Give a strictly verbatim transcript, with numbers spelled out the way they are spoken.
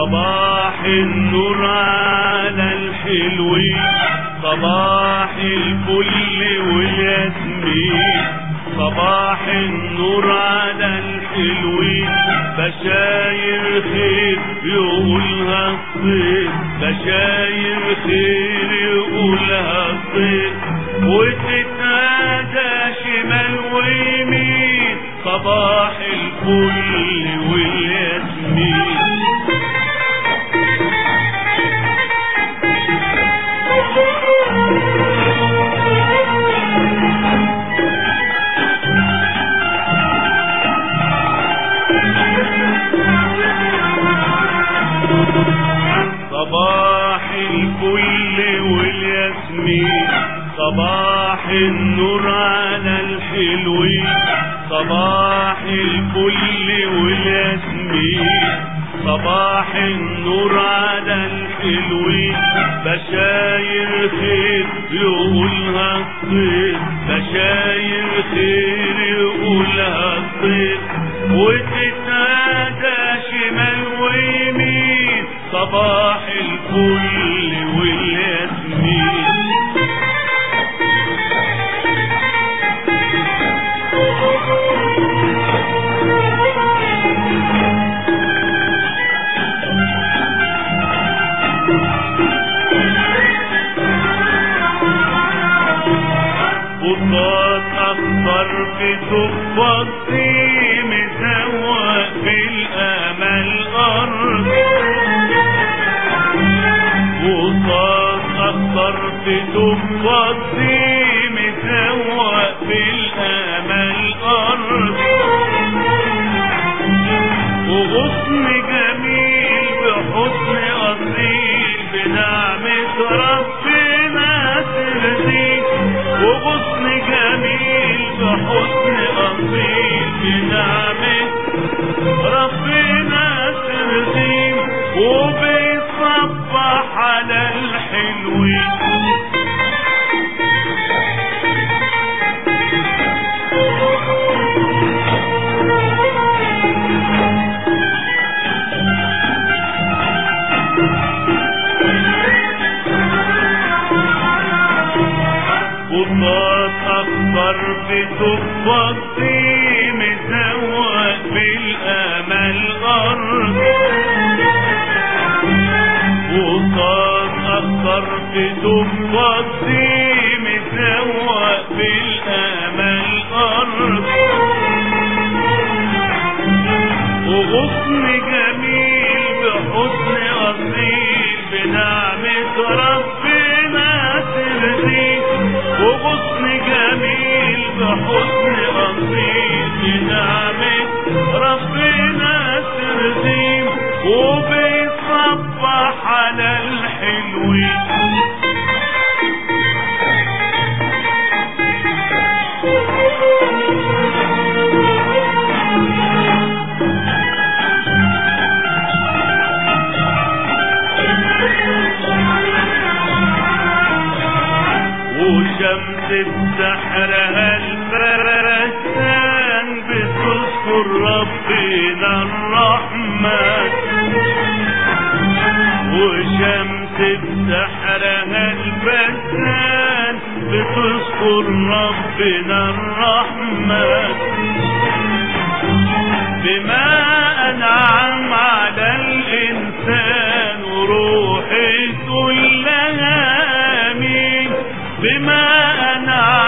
صباح النور على الحلوين، صباح الفل والياسمين، صباح النور على الحلوين، بشاير خير يقولها الصيف، بشاير خير يقولها الصيف، وتتنادى شمال ويمين، صباح الفل والياسمين. صباح الفل والياسمين، صباح النور على الحلوين، صباح الفل والياسمين، صباح النور على الحلوين، بشاير خير يقولها الصيف، بشاير خير يقولها الصيف، وتتنادى شمال ويمين، صباح الفل والياسمين. بطاط اخضر في صفاتي مسوق بالامل ارض، بطاط اخضر في صفاتي مسوق بالامل ارض، وغصن جميل بحسن اصيل بنعمة ربنا ترضيك، وغصن جميل بحسن اصيل بنعمة ربنا ترضيك، وبيصبح على الحلوين. بطاط اخضر في صفاتي مسوق بالامل ارض، بطاط اخضر في صفاتي مسوق بالامل ارض، وغصن جميل بحسن اصيل بنعمة ربنا ترضيك، وغصن جميل بحسن اصيل بنعمة ربنا ترضيك، وبيصبح على الحلوين. وشمس بسحرها الفرسان بتذكر ربنا الرحمن، وشمس بسحرها الفرسان بتذكر ربنا الرحمن، بما أنعم على الإنسان وروحي كلها آمين، بما أنعم